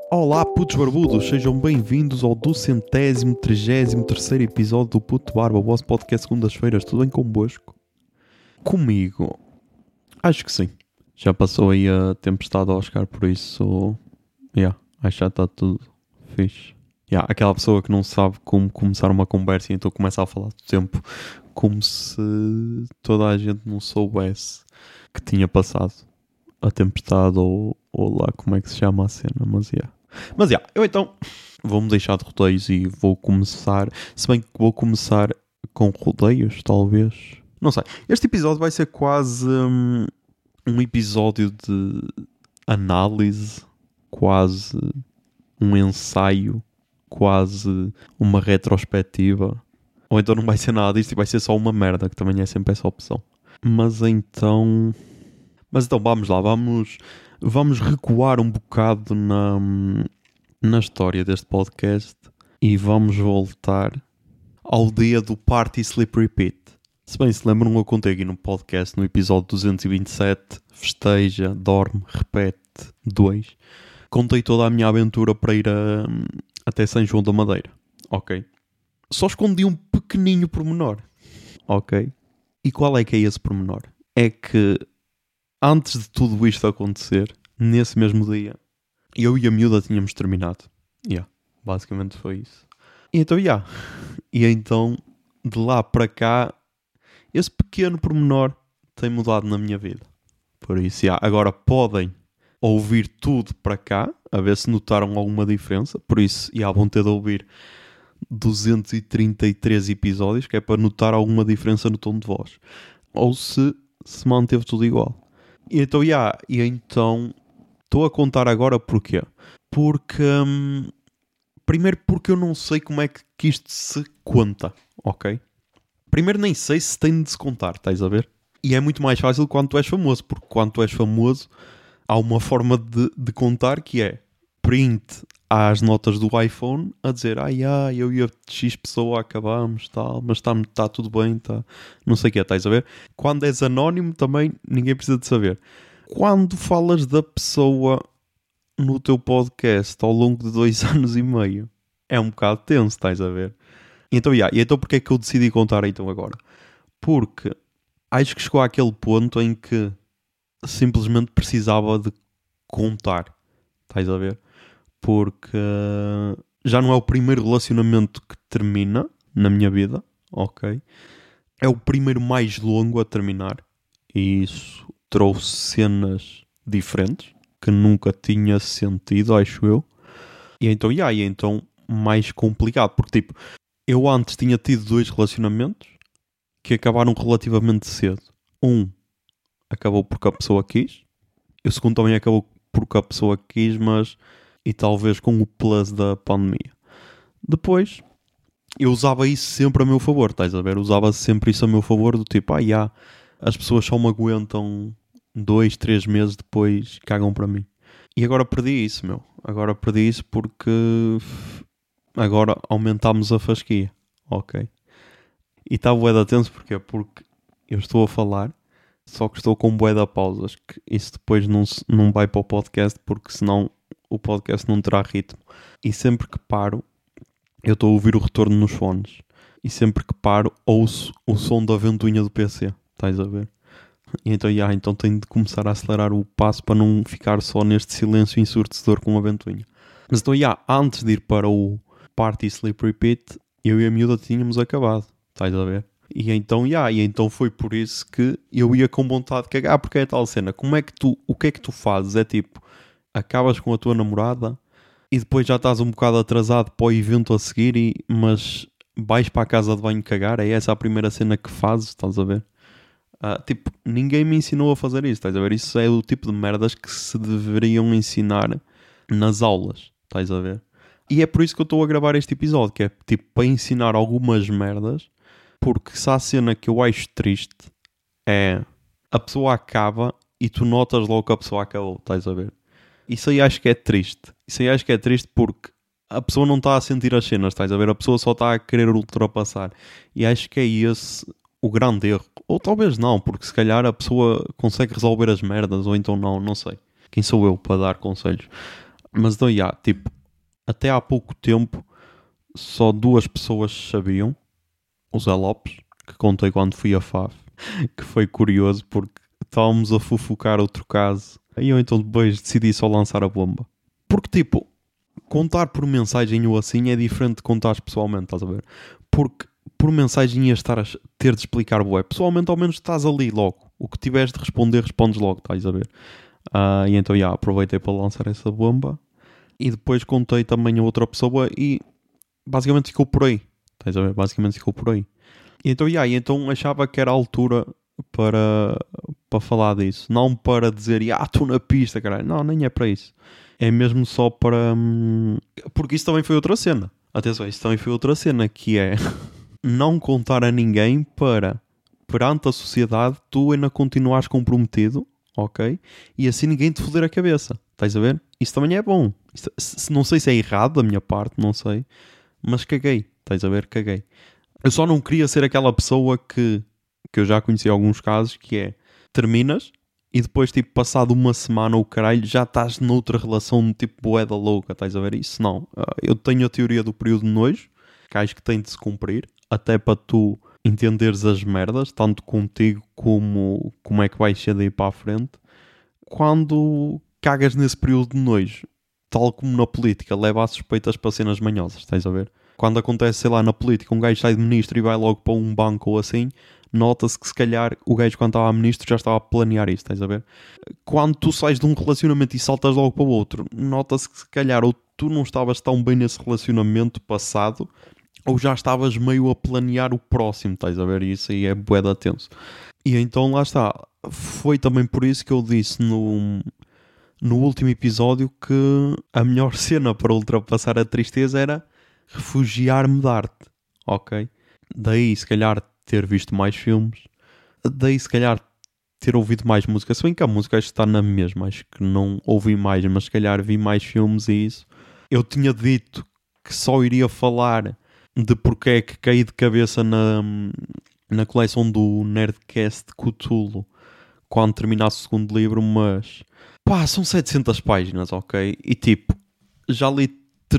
Olá, putos barbudos, sejam bem-vindos ao 233º episódio do Puto Barba, o vosso podcast segundas-feiras. Tudo bem convosco? Comigo? Acho que sim. Já passou aí a tempestade Oscar, por isso... acho que já está tudo fixe. Aquela pessoa que não sabe como começar uma conversa e então começa a falar do tempo como se toda a gente não soubesse que tinha passado a tempestade ou lá como é que se chama a cena, Mas eu então vou-me deixar de rodeios e vou começar, se bem que vou começar com rodeios, talvez. Não sei. Este episódio vai ser quase um episódio de análise, quase um ensaio, quase uma retrospectiva. Ou então não vai ser nada disto e vai ser só uma merda, que também é sempre essa opção. Mas então vamos lá, vamos recuar um bocado na história deste podcast e vamos voltar ao dia do Party Sleep Repeat. Se bem se lembram, eu contei aqui no podcast, no episódio 227, Festeja, Dorme, Repete 2. Contei toda a minha aventura para ir até São João da Madeira, ok? Só escondi um pequenino pormenor, ok? E qual é que é esse pormenor? É que antes de tudo isto acontecer, nesse mesmo dia, eu e a miúda tínhamos terminado. Basicamente foi isso. E então, de lá para cá, esse pequeno pormenor tem mudado na minha vida. Por isso, agora podem ouvir tudo para cá, a ver se notaram alguma diferença. Por isso, vão ter de ouvir 233 episódios, que é para notar alguma diferença no tom de voz. Ou se manteve tudo igual. E então estou a contar agora porquê? Porque primeiro porque eu não sei como é que isto se conta, ok? Primeiro nem sei se tem de se contar, estás a ver? E é muito mais fácil quando tu és famoso, porque quando tu és famoso há uma forma de contar que é print às notas do iPhone a dizer eu e a X pessoa acabamos, tal, mas está tudo bem, tá, não sei o que é, estás a ver? Quando és anónimo também ninguém precisa de saber. Quando falas da pessoa no teu podcast ao longo de 2 anos e meio, é um bocado tenso, estás a ver? Então porque é que eu decidi contar então agora? Porque acho que chegou àquele ponto em que simplesmente precisava de contar, estás a ver? Porque já não é o primeiro relacionamento que termina na minha vida, ok? É o primeiro mais longo a terminar. E isso trouxe cenas diferentes que nunca tinha sentido, acho eu. E então mais complicado. Porque eu antes tinha tido 2 relacionamentos que acabaram relativamente cedo. Um acabou porque a pessoa quis. E o segundo também acabou porque a pessoa quis, mas... E talvez com o plus da pandemia. Depois, eu usava isso sempre a meu favor, estás a ver? Usava sempre isso a meu favor, do tipo, as pessoas só me aguentam 2, 3 meses, depois cagam para mim. E agora perdi isso, meu. Agora perdi isso porque agora aumentámos a fasquia, ok? E está bué de atenção, porquê? Porque eu estou a falar, só que estou com bué de pausas, que isso depois não vai para o podcast, porque senão o podcast não terá ritmo. E sempre que paro, eu estou a ouvir o retorno nos fones. E sempre que paro, ouço o som da ventoinha do PC. Estás a ver? E então tenho de começar a acelerar o passo para não ficar só neste silêncio ensurdecedor com a ventoinha. Mas então, antes de ir para o Party Sleep Repeat, eu e a miúda tínhamos acabado. Estás a ver? E então foi por isso que eu ia com vontade de cagar, porque é tal cena. O que é que tu fazes? É tipo... acabas com a tua namorada e depois já estás um bocado atrasado para o evento a seguir, mas vais para a casa de banho cagar, é essa a primeira cena que fazes, estás a ver? Ninguém me ensinou a fazer isso, estás a ver? Isso é o tipo de merdas que se deveriam ensinar nas aulas, estás a ver? E é por isso que eu estou a gravar este episódio, que é para ensinar algumas merdas, porque se há cena que eu acho triste é a pessoa acaba e tu notas logo que a pessoa acabou, estás a ver? Isso aí acho que é triste. Isso aí acho que é triste porque a pessoa não está a sentir as cenas, estás a ver? A pessoa só está a querer ultrapassar. E acho que é esse o grande erro. Ou talvez não, porque se calhar a pessoa consegue resolver as merdas, ou então não sei. Quem sou eu para dar conselhos? Mas então, tipo, até há pouco tempo só 2 pessoas sabiam, o Zé Lopes, que contei quando fui a FAF, que foi curioso porque estávamos a fofocar outro caso e eu então depois decidi só lançar a bomba. Porque tipo, contar por mensagem ou assim é diferente de contar pessoalmente, estás a ver? Porque por mensagem ias estar a ter de explicar bué. Pessoalmente ao menos estás ali logo. O que tiveres de responder, respondes logo, estás a ver? E então aproveitei para lançar essa bomba e depois contei também a outra pessoa e basicamente ficou por aí. Estás a ver? Basicamente ficou por aí. E então, então achava que era a altura para falar disso. Não para dizer, estou na pista, caralho. Não, nem é para isso. É mesmo só para... Porque isso também foi outra cena. Atenção, isso também foi outra cena, que é não contar a ninguém para, perante a sociedade, tu ainda continuares comprometido, ok? E assim ninguém te foder a cabeça. Estás a ver? Isso também é bom. Não sei se é errado da minha parte, não sei. Mas caguei. Estás a ver? Caguei. Eu só não queria ser aquela pessoa que eu já conheci alguns casos, que é, terminas e depois, tipo, passado uma semana ou caralho, já estás noutra relação, tipo, boeda louca, estás a ver isso? Não. Eu tenho a teoria do período de nojo, que acho que tem de se cumprir, até para tu entenderes as merdas, tanto contigo como é que vais ser daí para a frente. Quando cagas nesse período de nojo, tal como na política, leva a suspeitas para cenas manhosas, estás a ver? Quando acontece, sei lá, na política, um gajo sai de ministro e vai logo para um banco ou assim, nota-se que se calhar o gajo quando estava a ministro já estava a planear isso, estás a ver? Quando tu sais de um relacionamento e saltas logo para o outro, nota-se que se calhar ou tu não estavas tão bem nesse relacionamento passado, ou já estavas meio a planear o próximo, estás a ver? E isso aí é bué da tenso. E então lá está. Foi também por isso que eu disse no último episódio que a melhor cena para ultrapassar a tristeza era refugiar-me da arte, ok? Daí se calhar ter visto mais filmes, daí se calhar ter ouvido mais música, se bem que a música está na mesma, acho que não ouvi mais, mas se calhar vi mais filmes e isso. Eu tinha dito que só iria falar de porque é que caí de cabeça na coleção do Nerdcast Cthulhu quando terminasse o segundo livro, mas pá, são 700 páginas, ok? E tipo, já li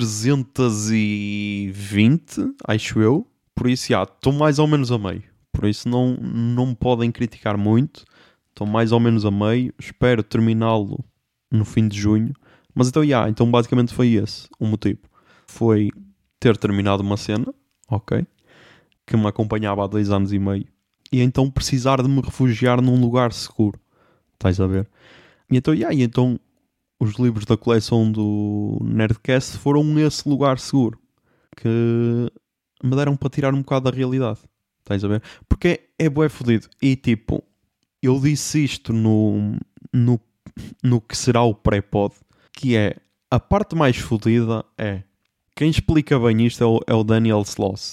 320, acho eu, por isso estou mais ou menos a meio, por isso não me podem criticar muito, estou mais ou menos a meio, espero terminá-lo no fim de junho, mas então então basicamente foi esse o motivo, foi ter terminado uma cena, ok, que me acompanhava há 2 anos e meio, e então precisar de me refugiar num lugar seguro, estás a ver? E então os livros da coleção do Nerdcast foram esse lugar seguro que me deram para tirar um bocado da realidade. Estás a ver? Porque é bué fodido. E tipo, eu disse isto no, no que será o pré-pod, que é a parte mais fodida é quem explica bem isto é o Daniel Sloss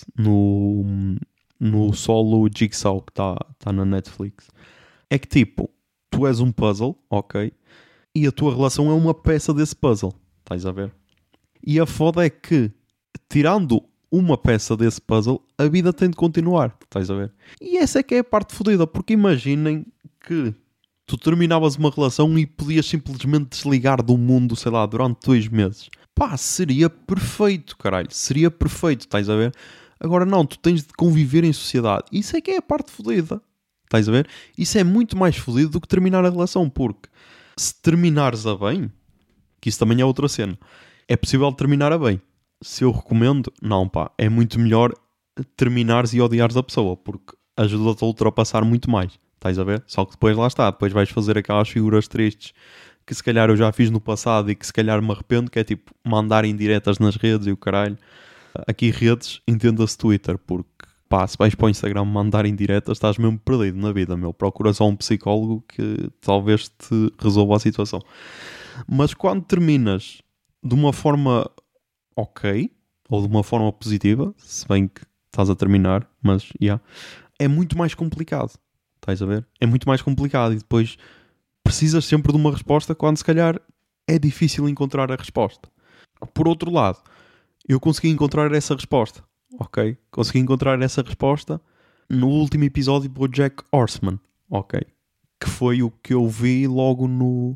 no solo Jigsaw que está na Netflix. É que tipo, tu és um puzzle, ok? E a tua relação é uma peça desse puzzle. Estás a ver? E a foda é que, tirando uma peça desse puzzle, a vida tem de continuar. Estás a ver? E essa é que é a parte fodida. Porque imaginem que tu terminavas uma relação e podias simplesmente desligar do mundo, sei lá, durante 2 meses. Pá, seria perfeito, caralho. Seria perfeito, estás a ver? Agora não, tu tens de conviver em sociedade. Isso é que é a parte fodida. Estás a ver? Isso é muito mais fodido do que terminar a relação, porque se terminares a bem, que isso também é outra cena, é possível terminar a bem. Se eu recomendo, não pá, é muito melhor terminares e odiares a pessoa, porque ajuda-te a ultrapassar muito mais. Estás a ver? Só que depois lá está, depois vais fazer aquelas figuras tristes que se calhar eu já fiz no passado e que se calhar me arrependo, que é tipo mandar indiretas nas redes e o caralho. Aqui redes, entenda-se Twitter, porque pá, se vais para o Instagram mandar indiretas, estás mesmo perdido na vida, meu. Procura só um psicólogo que talvez te resolva a situação. Mas quando terminas de uma forma ok, ou de uma forma positiva, se bem que estás a terminar, mas é muito mais complicado. Estás a ver? É muito mais complicado e depois precisas sempre de uma resposta quando se calhar é difícil encontrar a resposta. Por outro lado, eu consegui encontrar essa resposta. Ok? Consegui encontrar essa resposta no último episódio do Jack Horseman. Ok? Que foi o que eu vi logo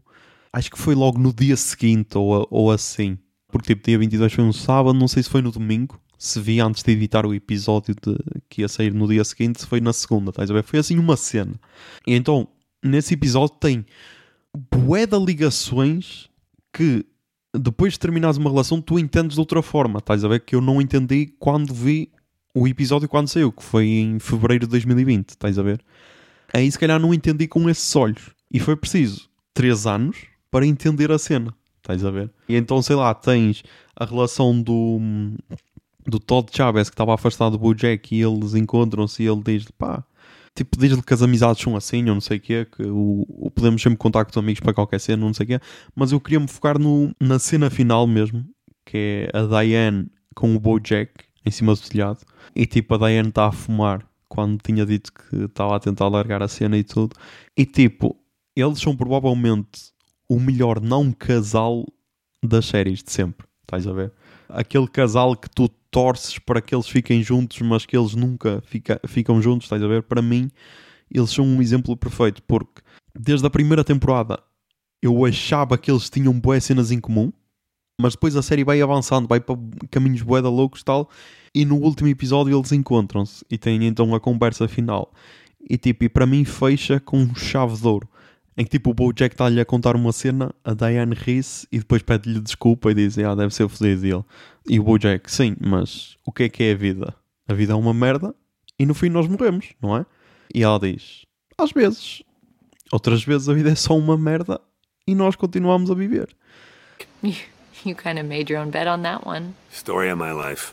Acho que foi logo no dia seguinte ou assim. Porque tipo, dia 22 foi um sábado, não sei se foi no domingo. Se vi antes de editar o episódio que ia sair no dia seguinte, se foi na segunda, estás a ver? Foi assim uma cena. E então, nesse episódio tem bué de ligações que depois de terminares uma relação tu entendes de outra forma, estás a ver? Que eu não entendi quando vi o episódio quando saiu, que foi em fevereiro de 2020, estás a ver? Aí se calhar não entendi com esses olhos. E foi preciso 3 anos para entender a cena, estás a ver? E então, sei lá, tens a relação do Todd Chávez que estava afastado do BoJack e eles encontram-se e ele diz-lhe, pá, tipo, diz-lhe que as amizades são assim, ou não sei o quê, que o podemos sempre contar com os amigos para qualquer cena, não sei o quê, mas eu queria me focar na cena final mesmo, que é a Diane com o BoJack em cima do telhado, e tipo, a Diane está a fumar quando tinha dito que estava a tentar largar a cena e tudo, e tipo, eles são provavelmente o melhor não casal das séries de sempre, estás a ver? Aquele casal que tu torces para que eles fiquem juntos, mas que eles nunca ficam juntos, estás a ver? Para mim, eles são um exemplo perfeito, porque desde a primeira temporada eu achava que eles tinham bué cenas em comum, mas depois a série vai avançando, vai para caminhos bué da loucos e tal, e no último episódio eles encontram-se e têm então a conversa final. E tipo, e para mim fecha com um chave de ouro. Em que tipo o BoJack está-lhe a contar uma cena, a Diane ri-se e depois pede-lhe desculpa e diz, deve ser o fodido dele. E o BoJack, sim, mas o que é a vida? A vida é uma merda e no fim nós morremos, não é? E ela diz, às vezes. Outras vezes a vida é só uma merda e nós continuamos a viver. You kind of made your own bet on that one. Story of my life.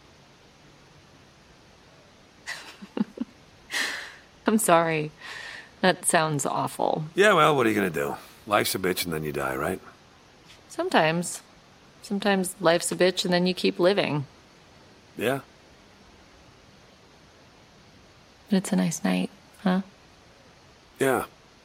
I'm sorry. That sounds awful. Yeah, well, what are you gonna do? Life's a bitch and then you die, right? Sometimes. Sometimes life's a bitch and then you keep living. Yeah. But it's a nice night, huh? Yeah.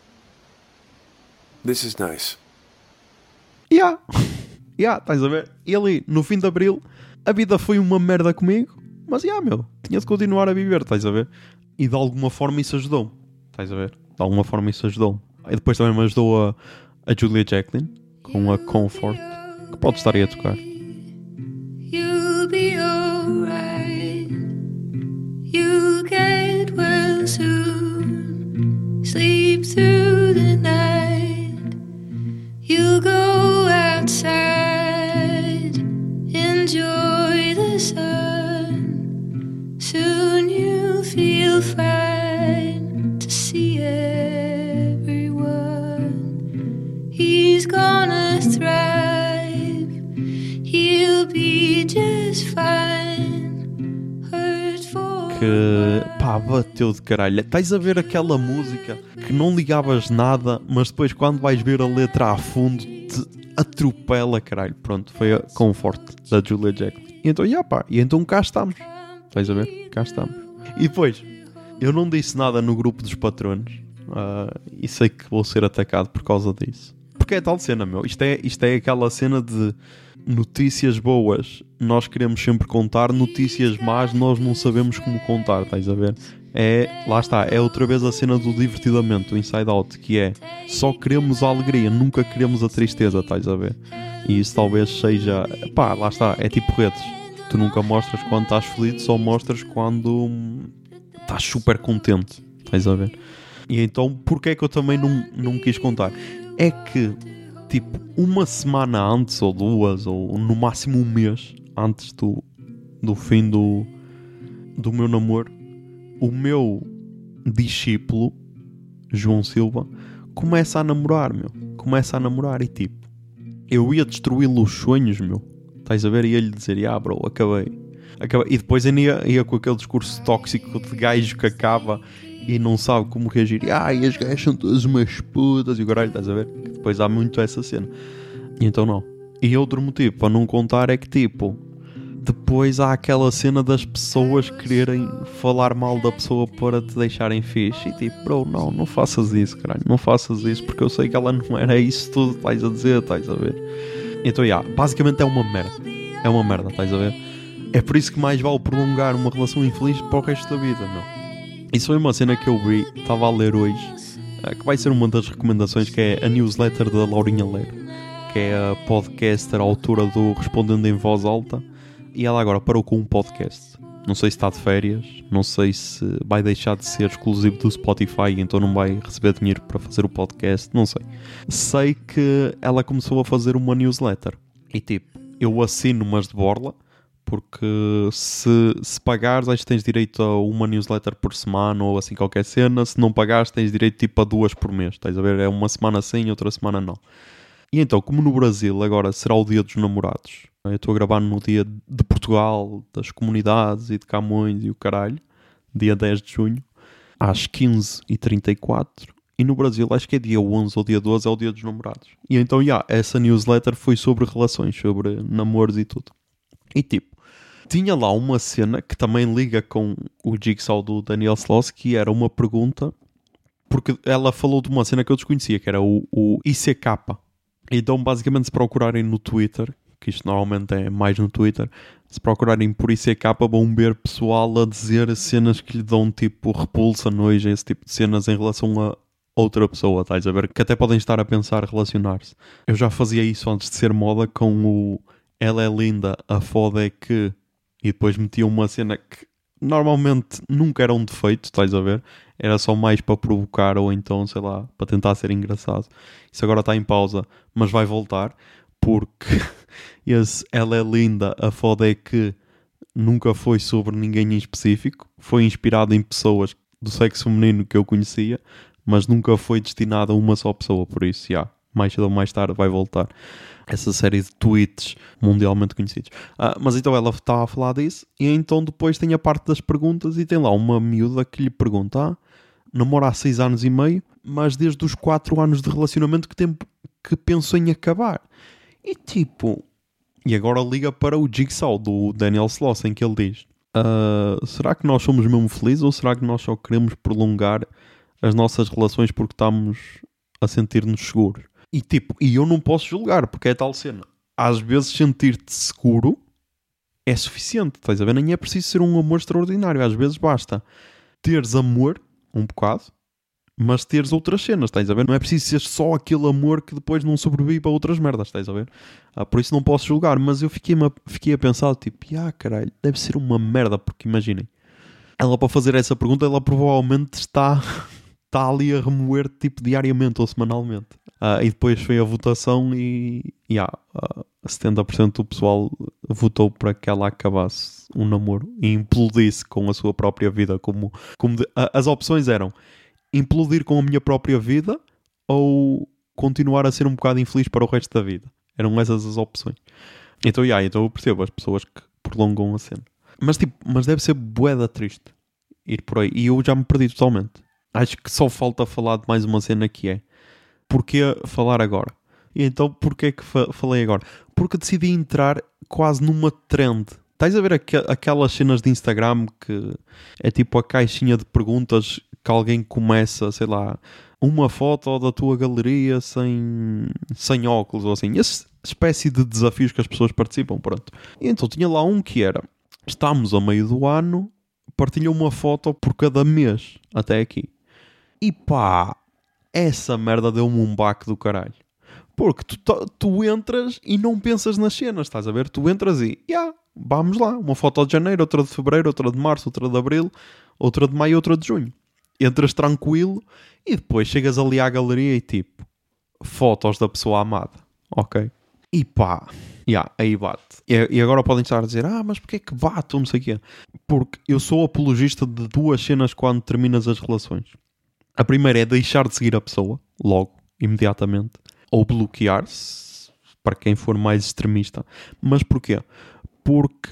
This is nice. Yeah, estás a ver? E ali, no fim de Abril, a vida foi uma merda comigo, mas meu, tinha de continuar a viver, estás a ver? E de alguma forma isso ajudou-me, estás a ver? De alguma forma isso ajudou-me. E depois também me ajudou a Julia Jacqueline, com a Comfort, que pode estar aí a tocar. You'll be alright. You'll get well soon. Sleep through the night. You'll go outside. Enjoy the sun. Soon you'll feel fine to see everyone. He's gonna thrive. He'll be just fine. Hurt for Que pá, bateu de caralho. Estás a ver aquela música que não ligavas nada, mas depois quando vais ver a letra a fundo te atropela, caralho. Pronto, foi a Comfort da Julia Jacqueline. E então, e então cá estamos. Estás a ver? Cá estamos. E depois, eu não disse nada no grupo dos patronos e sei que vou ser atacado por causa disso. Porque é tal cena, meu. Isto é aquela cena de notícias boas nós queremos sempre contar, notícias más nós não sabemos como contar, estás a ver? Lá está, é outra vez a cena do divertidamente, o Inside Out, que é só queremos a alegria, nunca queremos a tristeza, estás a ver? E isso talvez seja, lá está, é tipo redes. Tu nunca mostras quando estás feliz, só mostras quando estás super contente, estás a ver? E então, porquê é que eu também não quis contar? É que, tipo, uma semana antes, ou 2, ou no máximo um mês antes do fim do meu namoro, o meu discípulo, João Silva, começa a namorar, meu. Começa a namorar e, tipo, eu ia destruí-lo os sonhos, meu. Estás a ver? E ia-lhe dizer, bro, acabei. E depois ainda ia com aquele discurso tóxico de gajo que acaba e não sabe como reagir. E as gajas são todas umas putas e o caralho, estás a ver? Depois há muito essa cena. E então não. E outro motivo para não contar é que, tipo, depois há aquela cena das pessoas quererem falar mal da pessoa para te deixarem fixe. E tipo, bro, não faças isso, caralho. Não faças isso porque eu sei que ela não era isso tudo que estás a dizer, estás a ver? Então, basicamente é uma merda. É uma merda, estás a ver? É por isso que mais vale prolongar uma relação infeliz para o resto da vida, meu. Isso foi uma cena que eu vi, estava a ler hoje, que vai ser uma das recomendações, que é a newsletter da Laurinha Leiro, que é a podcaster, a autora do Respondendo em Voz Alta, e ela agora parou com um podcast. Não sei se está de férias, não sei se vai deixar de ser exclusivo do Spotify, então não vai receber dinheiro para fazer o podcast, não sei. Sei que ela começou a fazer uma newsletter, e tipo, eu assino umas de borla, porque se pagares, acho que tens direito a uma newsletter por semana ou assim qualquer cena. Se não pagares, tens direito tipo a 2 por mês. Estás a ver? É uma semana sim, outra semana não. E então, como no Brasil agora será o dia dos namorados, eu estou a gravar no dia de Portugal, das comunidades e de Camões e o caralho, dia 10 de junho, às 15h34. E no Brasil, acho que é dia 11 ou dia 12, é o dia dos namorados. E então, essa newsletter foi sobre relações, sobre namoros e tudo. E tipo, tinha lá uma cena que também liga com o Jigsaw do Daniel Sloss, que era uma pergunta, porque ela falou de uma cena que eu desconhecia, que era o ICK. Então, basicamente, se procurarem no Twitter, que isto normalmente é mais no Twitter, se procurarem por ICK, vão ver pessoal a dizer cenas que lhe dão tipo repulsa, nojo, esse tipo de cenas em relação a outra pessoa, estás a ver? Que até podem estar a pensar relacionar-se. Eu já fazia isso antes de ser moda com o ela é linda, a foda é que... E depois metia uma cena que normalmente nunca era um defeito, estás a ver? Era só mais para provocar ou então, sei lá, para tentar ser engraçado. Isso agora está em pausa, mas vai voltar, porque esse ela é linda, a foda é que nunca foi sobre ninguém em específico. Foi inspirado em pessoas do sexo feminino que eu conhecia, mas nunca foi destinado a uma só pessoa. Por isso, mais cedo ou mais tarde vai voltar essa série de tweets mundialmente conhecidos. Mas então ela estava a falar disso, e então depois tem a parte das perguntas, e tem lá uma miúda que lhe pergunta: namora há 6 anos e meio, mas desde os 4 anos de relacionamento que pensou em acabar. E tipo... E agora liga para o Jigsaw do Daniel Sloss, em que ele diz: será que nós somos mesmo felizes, ou será que nós só queremos prolongar as nossas relações porque estamos a sentir-nos seguros? E tipo, eu não posso julgar, porque é tal cena. Às vezes sentir-te seguro é suficiente, estás a ver? Nem é preciso ser um amor extraordinário. Às vezes basta teres amor, um bocado, mas teres outras cenas, estás a ver? Não é preciso ser só aquele amor que depois não sobrevive a outras merdas, estás a ver? Por isso não posso julgar, mas eu fiquei a pensar, tipo, caralho, deve ser uma merda, porque imaginem, ela para fazer essa pergunta, ela provavelmente está ali a remoer tipo diariamente ou semanalmente. E depois foi a votação e 70% do pessoal votou para que ela acabasse um namoro e implodisse com a sua própria vida. As opções eram implodir com a minha própria vida ou continuar a ser um bocado infeliz para o resto da vida. Eram essas as opções. Então eu percebo as pessoas que prolongam a cena. Mas deve ser bué da triste ir por aí. E eu já me perdi totalmente. Acho que só falta falar de mais uma cena, que é: porquê falar agora? E então, porquê que falei agora? Porque decidi entrar quase numa trend. Estás a ver aquelas cenas de Instagram que é tipo a caixinha de perguntas que alguém começa, sei lá, uma foto da tua galeria sem óculos ou assim. Essa espécie de desafios que as pessoas participam, pronto. E então tinha lá um que era: estamos a meio do ano, partilha uma foto por cada mês até aqui. E pá, essa merda deu-me um baque do caralho. Porque tu entras e não pensas nas cenas, estás a ver? Tu entras e, vamos lá. Uma foto de janeiro, outra de fevereiro, outra de março, outra de abril, outra de maio, outra de junho. Entras tranquilo e depois chegas ali à galeria e tipo, fotos da pessoa amada. Ok? E pá, aí bate. E agora podem estar a dizer: mas porquê é que bate ou não sei o quê? Porque eu sou apologista de 2 cenas quando terminas as relações. A primeira é deixar de seguir a pessoa, logo, imediatamente. Ou bloquear-se, para quem for mais extremista. Mas porquê? Porque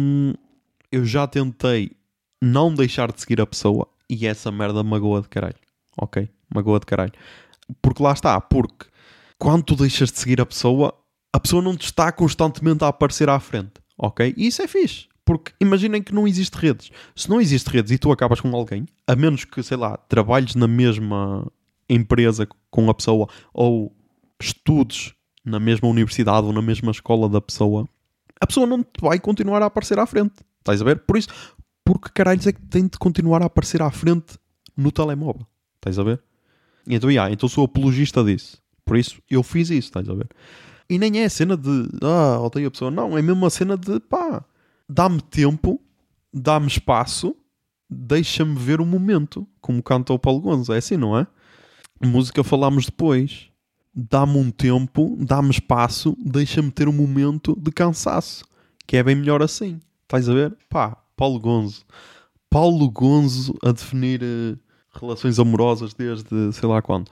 eu já tentei não deixar de seguir a pessoa e essa merda magoa de caralho. Ok? Magoa de caralho. Porque lá está. Porque quando tu deixas de seguir a pessoa não te está constantemente a aparecer à frente. Ok? E isso é fixe. Porque imaginem que não existe redes. Se não existe redes e tu acabas com alguém, a menos que, sei lá, trabalhes na mesma empresa com a pessoa ou estudes na mesma universidade ou na mesma escola da pessoa, a pessoa não te vai continuar a aparecer à frente. Estás a ver? Por isso, porque caralhos é que tem de continuar a aparecer à frente no telemóvel? Estás a ver? Então, então sou apologista disso. Por isso, eu fiz isso, estás a ver? E nem é a cena de, odeio a pessoa. Não, é mesmo a cena de, dá-me tempo, dá-me espaço, deixa-me ver o momento. Como canta o Paulo Gonzo. É assim, não é? Música falámos depois. Dá-me um tempo, dá-me espaço, deixa-me ter um momento de cansaço. Que é bem melhor assim. Estás a ver? Paulo Gonzo. Paulo Gonzo a definir relações amorosas desde sei lá quando.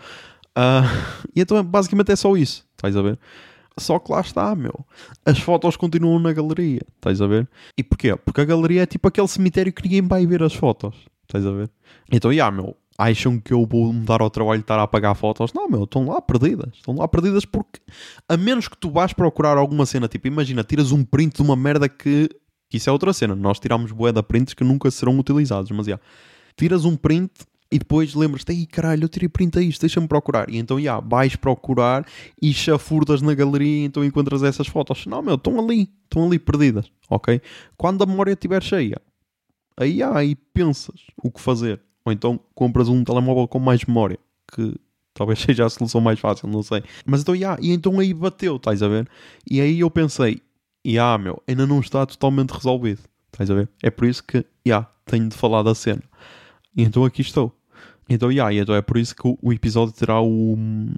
E então basicamente é só isso. Estás a ver? Só que lá está, meu. As fotos continuam na galeria. Estás a ver? E porquê? Porque a galeria é tipo aquele cemitério que ninguém vai ver as fotos. Estás a ver? Então, meu. Acham que eu vou me dar ao trabalho de estar a apagar fotos? Não, meu. Estão lá perdidas. Estão lá perdidas porque... A menos que tu vás procurar alguma cena. Tipo, imagina, tiras um print de uma merda que isso é outra cena. Nós tiramos bué de prints que nunca serão utilizados. Mas, tiras um print... E depois lembras-te, ei caralho, eu tirei print a isto, deixa-me procurar. E então, vais procurar e chafurdas na galeria e então encontras essas fotos. Não, meu, estão ali perdidas, ok? Quando a memória estiver cheia, aí pensas o que fazer. Ou então compras um telemóvel com mais memória, que talvez seja a solução mais fácil, não sei. Mas então, e então aí bateu, estás a ver? E aí eu pensei, meu, ainda não está totalmente resolvido, estás a ver? É por isso que, tenho de falar da cena. E então aqui estou. Então, então é por isso que o episódio terá o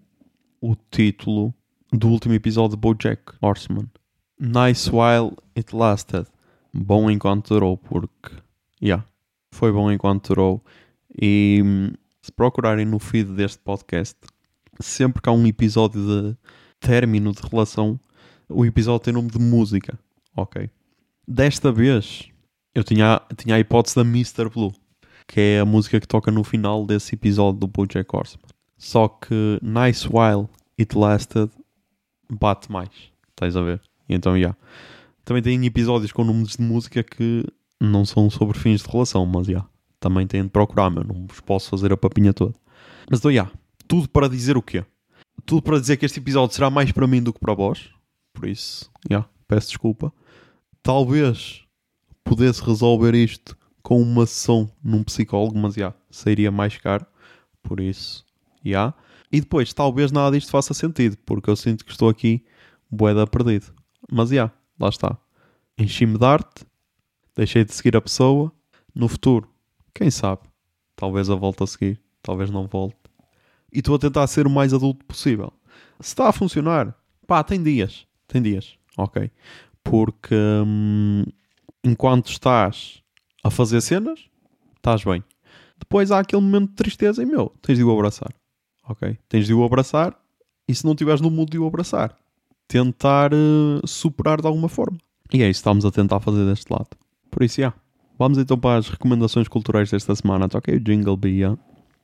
título do último episódio de BoJack Horseman. Nice while it lasted. Bom enquanto durou, porque... foi bom enquanto durou. E se procurarem no feed deste podcast, sempre que há um episódio de término de relação, o episódio tem nome de música, ok? Desta vez, eu tinha a hipótese da Mr. Blue, que é a música que toca no final desse episódio do BoJack Horseman. Só que Nice While It Lasted bate mais. Estás a ver? E então, também tem episódios com nomes de música que não são sobre fins de relação, mas, também têm de procurar, meu. Não vos posso fazer a papinha toda. Mas, então, tudo para dizer o quê? Tudo para dizer que este episódio será mais para mim do que para vós. Por isso, peço desculpa. Talvez pudesse resolver isto com uma sessão num psicólogo, mas sairia mais caro, por isso, E depois, talvez nada disto faça sentido, porque eu sinto que estou aqui bué perdido. Mas lá está. Enchi-me de arte, deixei de seguir a pessoa. No futuro, quem sabe? Talvez a volte a seguir, talvez não volte. E estou a tentar ser o mais adulto possível. Se está a funcionar, tem dias, ok? Porque enquanto estás a fazer cenas, estás bem. Depois há aquele momento de tristeza e, tens de o abraçar. Ok? Tens de o abraçar e se não estiveres no mood de o abraçar, tentar superar de alguma forma. E é isso que estamos a tentar fazer deste lado. Por isso, vamos então para as recomendações culturais desta semana. Ok? O jingle be,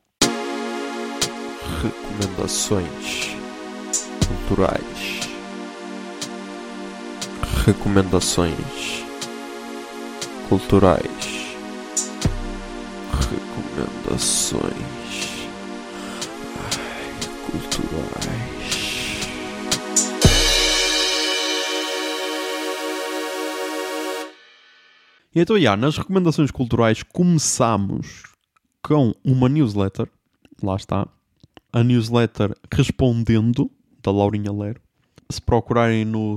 Recomendações culturais. Recomendações culturais. Recomendações culturais. E então, nas recomendações culturais começamos com uma newsletter. Lá está. A newsletter Respondendo, da Laurinha Lero. Se procurarem no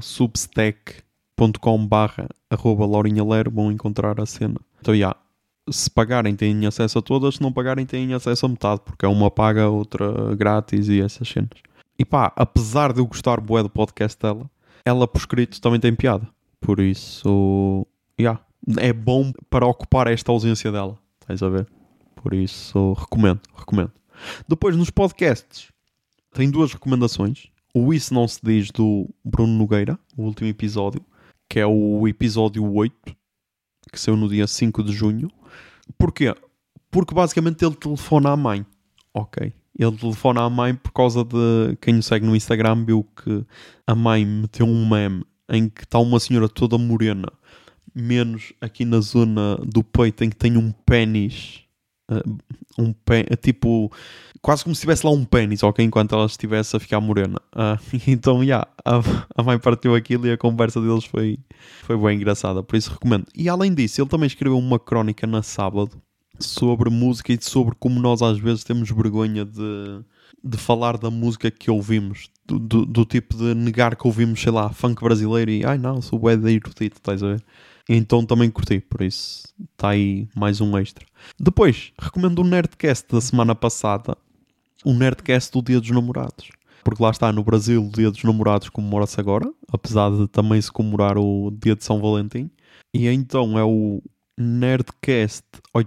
substack.com/Laurinha Lero vão encontrar a cena. Então, se pagarem têm acesso a todas, se não pagarem têm acesso a metade, porque é uma paga, outra grátis e essas cenas. E apesar de eu gostar bué do podcast dela, ela por escrito também tem piada. Por isso, é bom para ocupar esta ausência dela. Estás a ver? Por isso, recomendo. Depois, nos podcasts, tem 2 recomendações. O Isso Não Se Diz, do Bruno Nogueira, o último episódio, que é o episódio 8, que saiu no dia 5 de junho. Porquê? Porque basicamente ele telefona à mãe. Ok? Ele telefona à mãe por causa de... Quem o segue no Instagram viu que a mãe meteu um meme em que está uma senhora toda morena, menos aqui na zona do peito em que tem um pênis... tipo... Quase como se tivesse lá um pênis, ok? Enquanto ela estivesse a ficar morena. Então, a mãe partiu aquilo e a conversa deles foi bem engraçada. Por isso recomendo. E além disso, ele também escreveu uma crónica na sábado sobre música e sobre como nós às vezes temos vergonha de de falar da música que ouvimos, do tipo de negar que ouvimos, sei lá, funk brasileiro e ai não, sou bué de erudito, estás a ver? Então também curti, por isso está aí mais um extra. Depois, recomendo o Nerdcast da semana passada, o Nerdcast do Dia dos Namorados. Porque lá está, no Brasil, o Dia dos Namorados comemora-se agora, apesar de também se comemorar o Dia de São Valentim. E então é o Nerdcast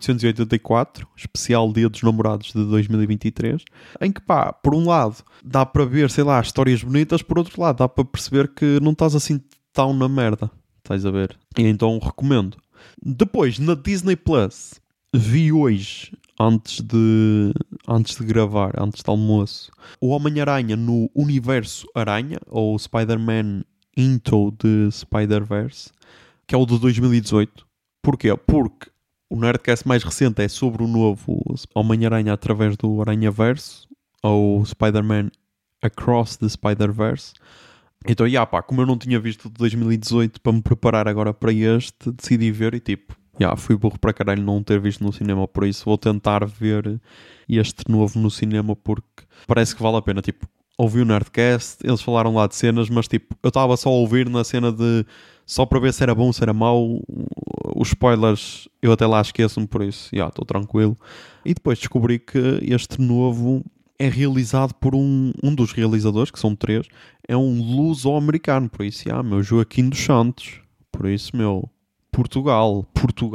884, especial Dia dos Namorados de 2023, em que, pá, por um lado, dá para ver, sei lá, histórias bonitas, por outro lado, dá para perceber que não estás assim tão na merda, estás a ver? E então recomendo. Depois, na Disney Plus, vi hoje, antes de gravar, antes do almoço, o Homem-Aranha no Universo Aranha, ou Spider-Man Into the Spider-Verse, que é o de 2018. Porquê? Porque o Nerdcast mais recente é sobre o novo Homem-Aranha através do Aranha-Verso, ou Spider-Man Across the Spider-Verse. Então, pá, como eu não tinha visto o de 2018 para me preparar agora para este, decidi ver e tipo, fui burro para caralho não ter visto no cinema, por isso vou tentar ver este novo no cinema porque parece que vale a pena. Tipo, ouvi o Nerdcast, eles falaram lá de cenas, mas tipo, eu estava só a ouvir na cena de só para ver se era bom, se era mau. Os spoilers eu até lá esqueço-me, por isso, estou tranquilo. E depois descobri que este novo é realizado por um dos realizadores, que são 3, é um luso-americano, por isso, meu Joaquim dos Santos, por isso, meu, Portugal,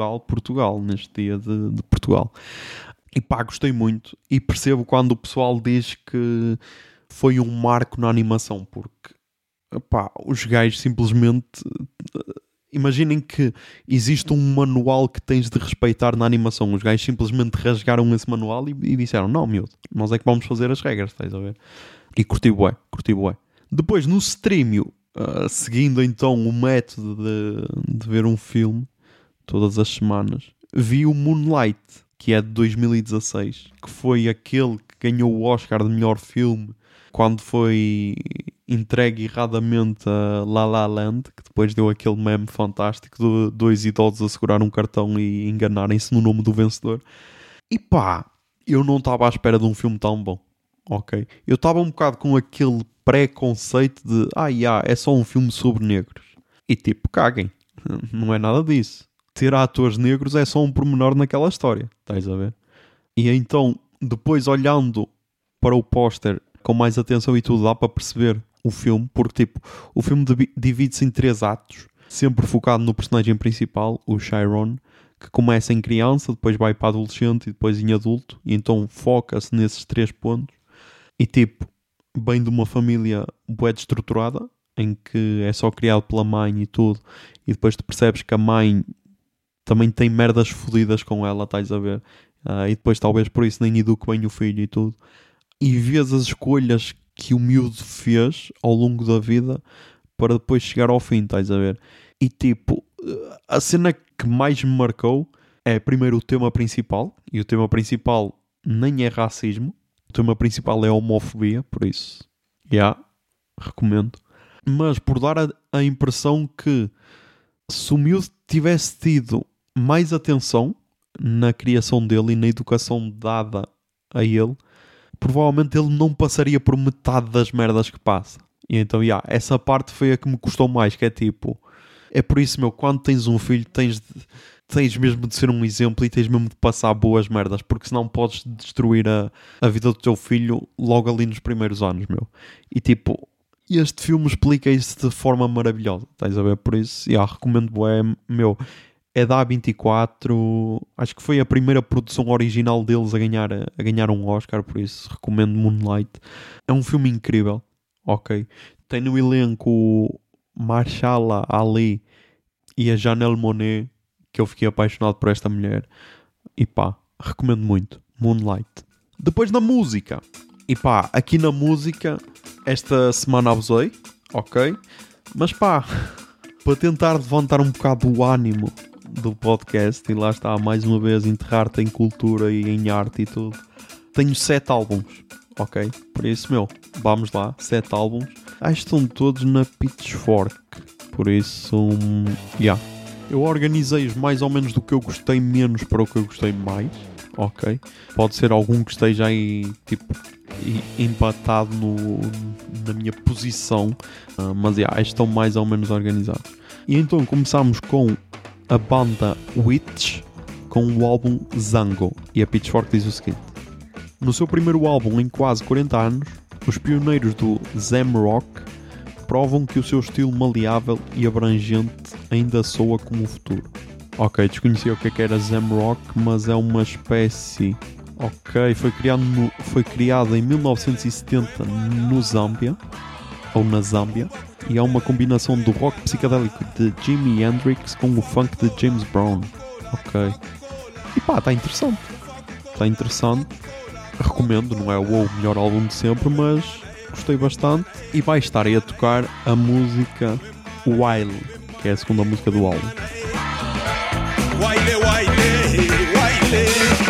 neste dia de Portugal. E pá, gostei muito, e percebo quando o pessoal diz que foi um marco na animação, porque, pá, os gajos simplesmente... Imaginem que existe um manual que tens de respeitar na animação. Os gajos simplesmente rasgaram esse manual e disseram, não, miúdo, nós é que vamos fazer as regras, estás a ver? E curti bué. Depois, no Streamio, seguindo então o método de ver um filme todas as semanas, vi o Moonlight, que é de 2016, que foi aquele que ganhou o Oscar de melhor filme quando foi entregue erradamente a La La Land, que depois deu aquele meme fantástico de 2 idosos a segurar um cartão e enganarem-se no nome do vencedor. E pá, eu não estava à espera de um filme tão bom, ok? Eu estava um bocado com aquele preconceito de é só um filme sobre negros. E tipo, caguem, não é nada disso. Ter atores negros é só um pormenor naquela história, estás a ver? E então, depois olhando para o póster com mais atenção e tudo, dá para perceber o filme, porque tipo, o filme divide-se em 3 atos, sempre focado no personagem principal, o Chiron, que começa em criança, depois vai para adolescente e depois em adulto, e então foca-se nesses 3 pontos, e tipo, vem de uma família bué destruturada, em que é só criado pela mãe e tudo, e depois tu percebes que a mãe também tem merdas fodidas com ela, estás a ver? E depois talvez por isso nem educa bem o filho e tudo. E vês as escolhas que o miúdo fez ao longo da vida para depois chegar ao fim, estás a ver? E tipo, a cena que mais me marcou é primeiro o tema principal, e o tema principal nem é racismo, o tema principal é homofobia, por isso, recomendo. Mas por dar a impressão que se o miúdo tivesse tido mais atenção na criação dele e na educação dada a ele, provavelmente ele não passaria por metade das merdas que passa. E então, essa parte foi a que me custou mais, que é tipo... É por isso, meu, quando tens um filho, tens mesmo de ser um exemplo e tens mesmo de passar boas merdas, porque senão podes destruir a vida do teu filho logo ali nos primeiros anos, meu. E tipo, este filme explica isso de forma maravilhosa, estás a ver? Por isso, recomendo, meu... É da A24, acho que foi a primeira produção original deles a ganhar um Oscar, por isso recomendo Moonlight. É um filme incrível, ok? Tem no elenco o Mahershala Ali e a Janelle Monáe, que eu fiquei apaixonado por esta mulher. E pá, recomendo muito, Moonlight. Depois na música, e pá, aqui na música, esta semana abusei, ok? Mas pá, para tentar levantar um bocado o ânimo do podcast, e lá está, mais uma vez, enterrar-te em cultura e em arte e tudo. Tenho 7 álbuns, ok? Por isso, meu, vamos lá, 7 álbuns. Estão todos na Pitchfork, por isso, eu organizei-os mais ou menos do que eu gostei menos para o que eu gostei mais, ok? Pode ser algum que esteja aí, tipo, empatado na minha posição, mas estão mais ou menos organizados. E então começamos com a banda Witch com o álbum Zango, e a Pitchfork diz o seguinte: no seu primeiro álbum em quase 40 anos, os pioneiros do Zem Rock provam que o seu estilo maleável e abrangente ainda soa como o futuro. Ok, desconhecia o que era Zem Rock, mas é uma espécie... Ok, foi criado em 1970 no Zâmbia, ou na Zâmbia, e é uma combinação do rock psicadélico de Jimi Hendrix com o funk de James Brown. Ok. E pá, está interessante. Está interessante. Recomendo, não é o melhor álbum de sempre, mas gostei bastante. E vai estar aí a tocar a música Wile, que é a segunda música do álbum. Wile, wile, wile.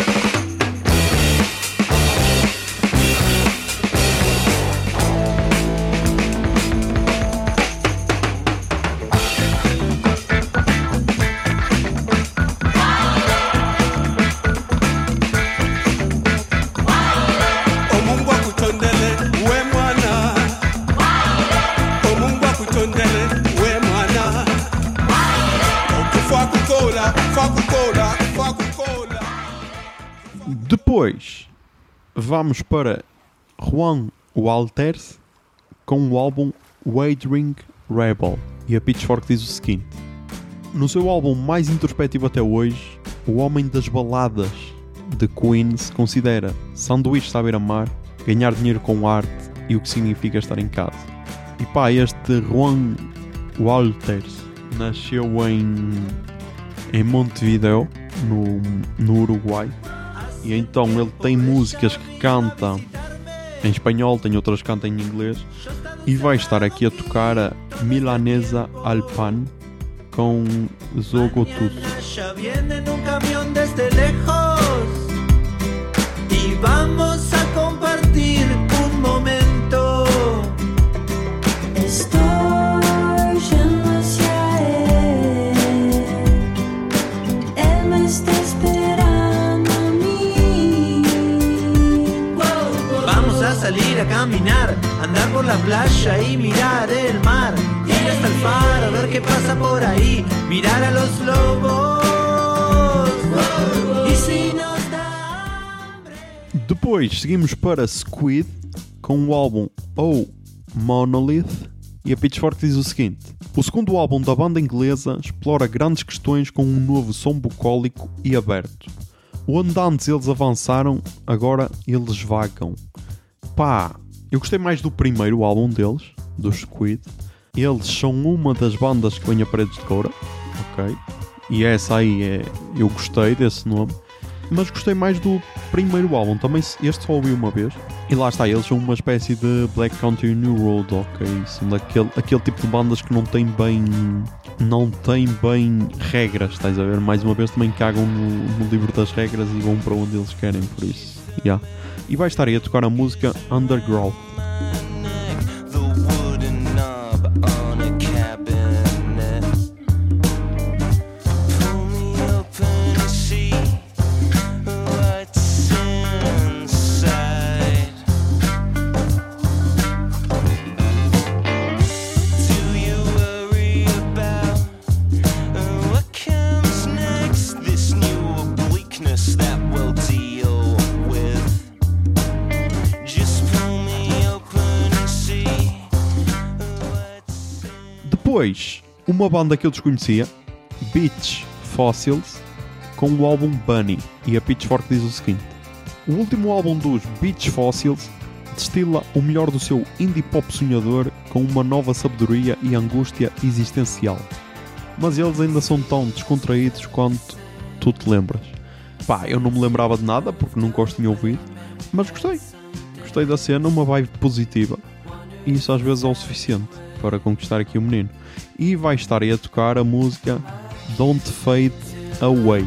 Depois vamos para Juan Walters com o álbum Wandering Rebel, e a Pitchfork diz o seguinte: no seu álbum mais introspectivo até hoje, o homem das baladas de Queen se considera sanduíches à beira-mar, ganhar dinheiro com arte e o que significa estar em casa. E pá, este Juan Walters nasceu em Montevideo, no Uruguai. E então ele tem músicas que canta em espanhol, tem outras que canta em inglês, e vai estar aqui a tocar a Milanesa al Pan com Zogotus. Vamos a compartir un momento. Estoy yendo hacia él me está esperando a mí. Vamos a salir a caminar, andar por la playa y mirar el mar, ir hasta el faro a ver qué pasa por ahí, mirar a los lobos. Y si nos da hambre. Depois seguimos para Squid com o álbum Oh Monolith, e a Pitchfork diz o seguinte: o segundo álbum da banda inglesa explora grandes questões com um novo som bucólico e aberto. Onde antes eles avançaram, agora eles vagam. Pá, eu gostei mais do primeiro álbum deles, do Squid. Eles são uma das bandas que vem a Paredes de Coura, ok? E essa aí eu gostei desse nome. Mas gostei mais do primeiro álbum. Também este só ouvi uma vez. E lá está, eles são uma espécie de Black Country New Road, ok? São aquele tipo de bandas que não tem bem regras, estás a ver? Mais uma vez também cagam no livro das regras e vão para onde eles querem, por isso. Yeah. E vai estar aí a tocar a música Underground. Depois, uma banda que eu desconhecia, Beach Fossils, com o álbum Bunny, e a Pitchfork diz o seguinte: o último álbum dos Beach Fossils destila o melhor do seu indie pop sonhador com uma nova sabedoria e angústia existencial. Mas eles ainda são tão descontraídos quanto tu te lembras. Pá, eu não me lembrava de nada porque nunca os tinha ouvido, mas gostei. Gostei da cena, uma vibe positiva, e isso às vezes é o suficiente para conquistar aqui o menino. E vai estar aí a tocar a música Don't Fade Away.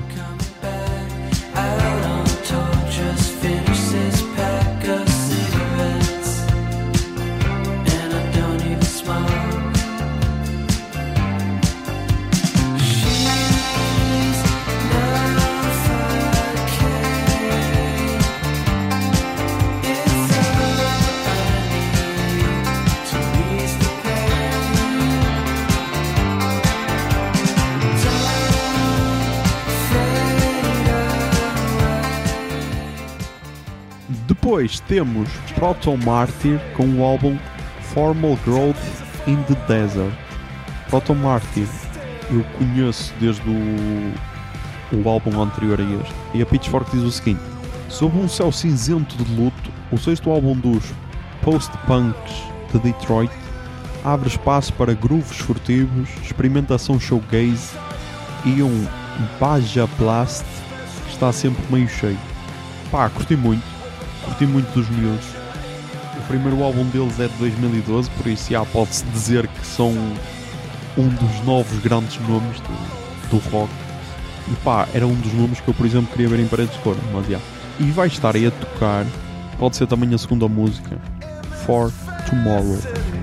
Depois temos Proto Martyr com o álbum Formal Growth in the Desert. Proto Martyr eu conheço desde o álbum anterior a este. E a Pitchfork diz o seguinte: sob um céu cinzento de luto, o sexto álbum dos post-punks de Detroit abre espaço para grooves furtivos, experimentação showgaze e um Baja Blast que está sempre meio cheio. Pá, curti muito dos miúdos. O primeiro álbum deles é de 2012, por isso já pode-se dizer que são um dos novos grandes nomes do rock. E pá, era um dos nomes que eu, por exemplo, queria ver em Paredes de Cor, mas já. E vai estar aí a tocar, pode ser também a segunda música, For Tomorrow.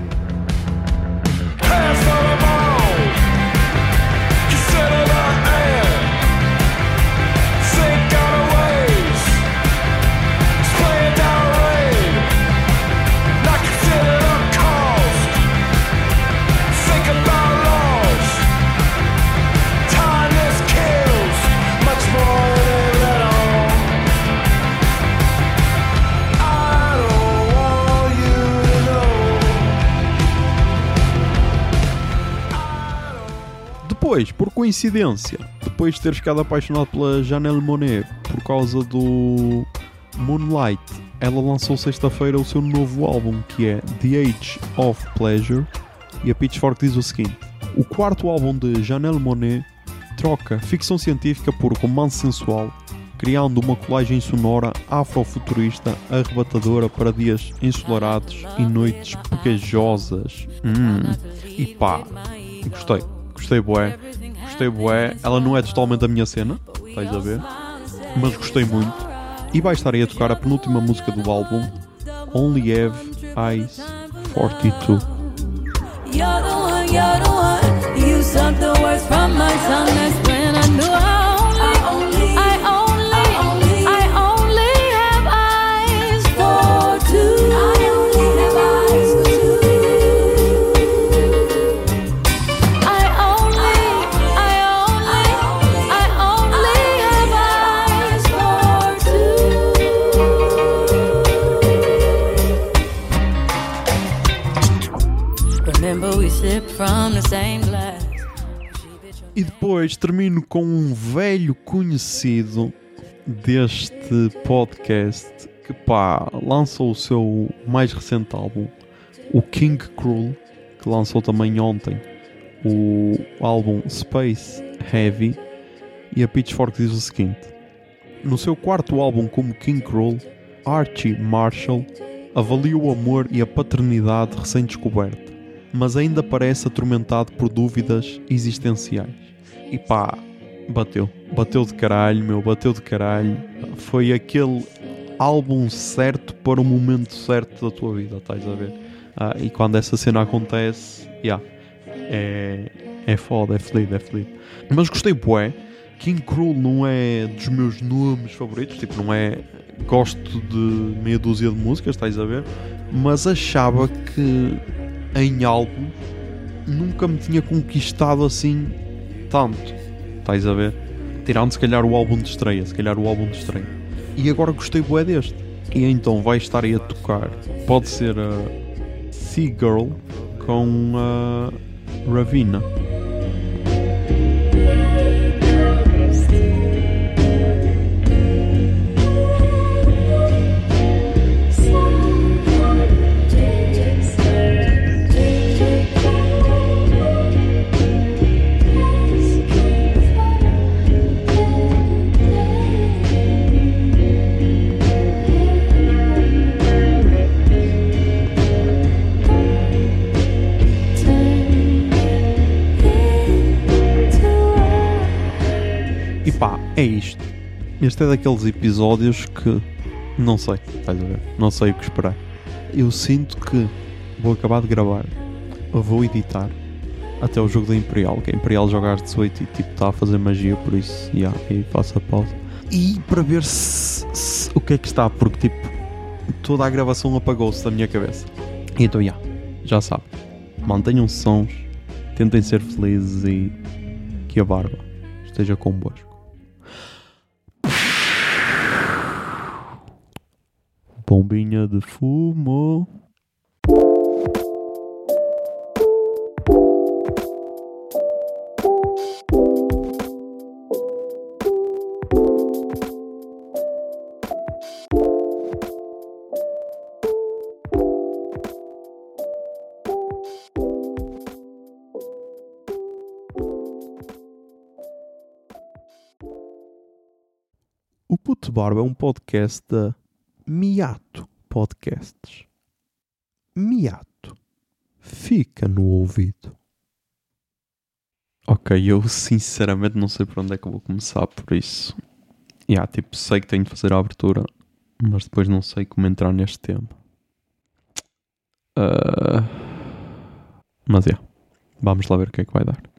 Depois, por coincidência, depois de ter ficado apaixonado pela Janelle Monáe por causa do Moonlight, ela lançou sexta-feira o seu novo álbum, que é The Age of Pleasure, e a Pitchfork diz o seguinte: o quarto álbum de Janelle Monáe troca ficção científica por romance sensual, criando uma colagem sonora afrofuturista arrebatadora para dias ensolarados e noites pegajosas. E pá, Gostei bué. Ela não é totalmente a minha cena, estás a ver? Mas gostei muito. E vai estar aí a tocar a penúltima música do álbum, Only Have Eyes 42. You're the one, you suck the words from my tongue. That's when I knew I only have eyes for two. I only have eyes for two. I only have eyes for two. Remember we sipped from the same glass. E depois termino com um velho conhecido deste podcast que pá, lançou o seu mais recente álbum, o King Krul, que lançou também ontem o álbum Space Heavy. E a Pitchfork diz o seguinte: no seu quarto álbum como King Krul, Archie Marshall avalia o amor e a paternidade recém-descoberta, mas ainda parece atormentado por dúvidas existenciais. E pá, bateu de caralho, bateu de caralho. Foi aquele álbum certo para o momento certo da tua vida, estás a ver? E quando essa cena acontece, é foda, é fedido. Mas gostei bué. King Krul não é dos meus nomes favoritos, tipo, não é... Gosto de meia dúzia de músicas, estás a ver? Mas achava que em álbum nunca me tinha conquistado assim tanto, estás a ver? Tirando se calhar o álbum de estreia, E agora gostei bué deste. E então vai estar aí a tocar, pode ser a Sea Girl com a Ravina. E pá, é isto. Este é daqueles episódios que não sei, estás a ver? Não sei o que esperar. Eu sinto que vou acabar de gravar, eu vou editar até o jogo da Imperial, que a Imperial joga às 18 e tipo está a fazer magia, por isso, aí faço a pausa. E para ver se o que é que está, porque tipo, toda a gravação apagou-se da minha cabeça. E então, já sabe, mantenham-se sons, tentem ser felizes e que a barba esteja convosco. Bombinha de fumo. O Puto Barba é um podcast da Miato Podcasts. Miato. Fica no ouvido. Ok, eu sinceramente não sei por onde é que eu vou começar, por isso. Tipo, sei que tenho de fazer a abertura, mas depois não sei como entrar neste tema. Mas vamos lá ver o que é que vai dar.